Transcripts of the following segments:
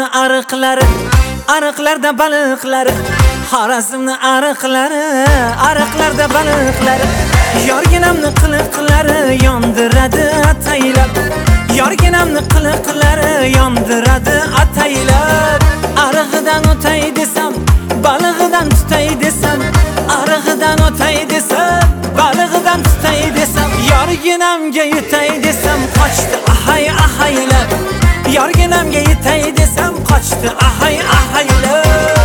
Xorazmni ariqlari, ariqlarda baliqlari. Xorazmni ariqlari, ariqlarda baliqlari. Yorginamni qiliqlari yondiradi ataylab. Yorginamni qiliqlari yondiradi ataylab. Arig'idan o'tay desam, balig'idan tutay desam, arig'idan o'tay desam, balig'idan tutay desam, yorginamga yetay desam qochdi ahay ahaylab. Yorginamga yetay desam qochdi ahay ahaylab.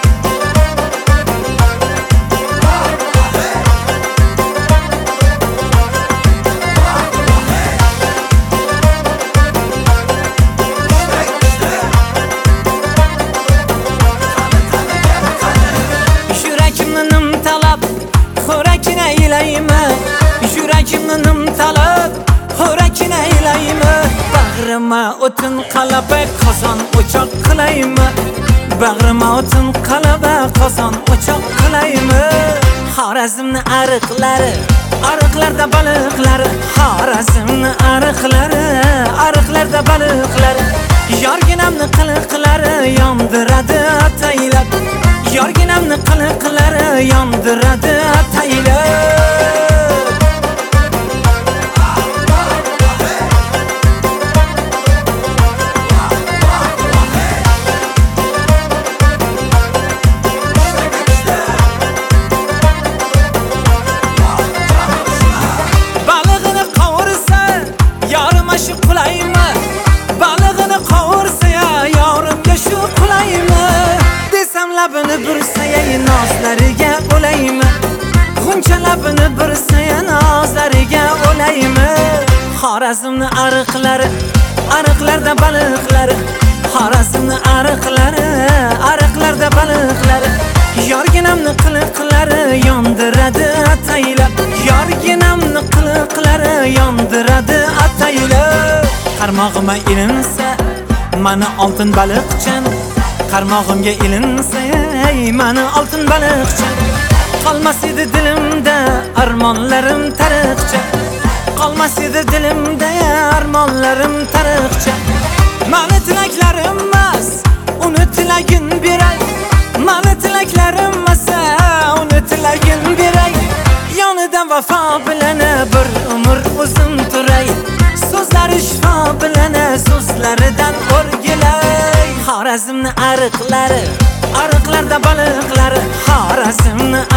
Yurakimni nimtalab, xo'rakini aylaymi? Bag'rima o'tin qalaba, qozon o'choq qilaymi? Bag'rima o'tin qalaba, qozon o'choq qilaymi? Xorazmni ariqlari, ariqlarda baliqlari. Xorazmni ariqlari, ariqlarda baliqlari. Yorginamni qiliqlari yondiradi ataylab. Yorginamni qiliqlari yondiradi ataylab. Labini bursaya nozlariga o'laymi? G'uncha labini bursaya nozlariga o'laymi? Xorazmni ariqlari, ariqlarda baliqlari. Xorazmni ariqlari, ariqlarda baliqlari. Yorginamni qiliqlari yondiradi ataylab. Yorginamni qiliqlari yondiradi ataylab. Qarmog'ima ilinsa, mani oltin baliqchan. Qarmog'imga ilinsa, mani oltin baliqcha. Qolmas edi dilimda armonlarim tariqcha. Qolmas edi dilimda armonlarim tariqcha. Mani tilaklarim emas, uni tilagin beray. Mani tilaklarim emas, uni tilagin beray. Yonidan vafo bilan bir umr o'zim turay. So'zlari shifo bilan so'zlaridan o'rgilay. Xorazmni ariqlari, ariqlarda baliqlari. Xorazmni